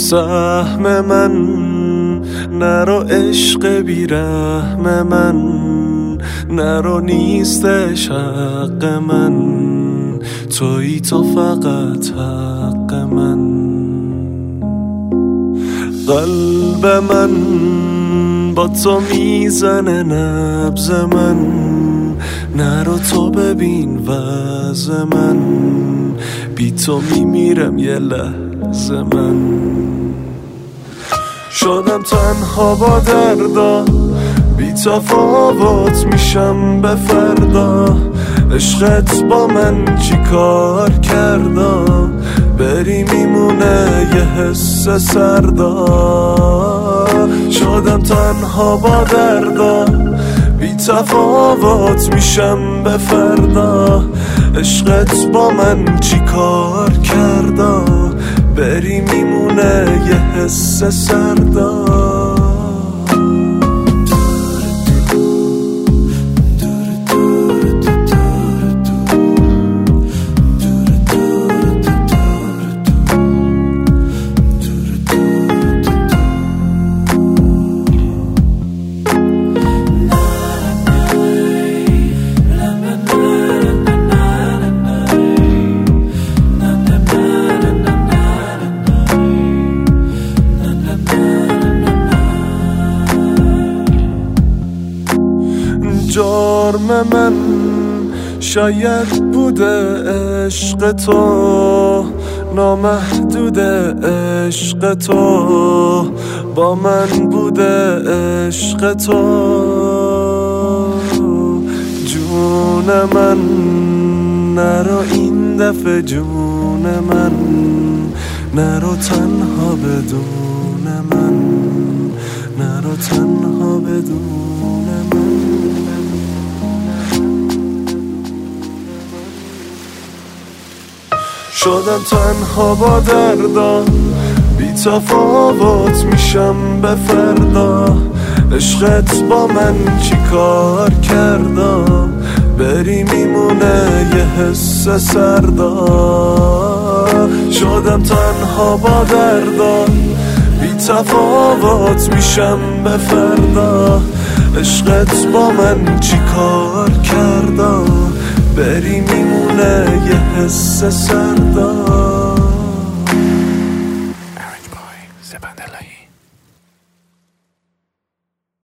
سهم من، نرو عشق بیرحم من، نرو نیستش حق من، تویی تو فقط حق من. قلب من با تو میزنه نبض من، نرو تو ببین وضع من، بی تو میمیرم یه لحظه من. شدم تنها با دردا، بی تفاوت میشم به فردا، عشقت با من چی کار کردا، بری میمونه یه حس سردا. شدم تنها با دردا، بی تفاوت میشم به فردا، عشقت با من چی کار کردا، بری میمونه یه حس سردا. جرم من شاید بوده عشق تو، نامحدود عشق تو، با من بوده عشق تو. جون من نرو این دفعه، جون من نرو تنها بدون من، نرو تنها بدون من. شدم تنها با دردا، بی تفاوت میشم به فردا، عشقت با من چی کار کردا، بری میمونه یه حس سردا. شدم تنها با دردا، بی تفاوت میشم به فردا، عشقت با من چی کار کردا، بری میمونه یه حس سردا.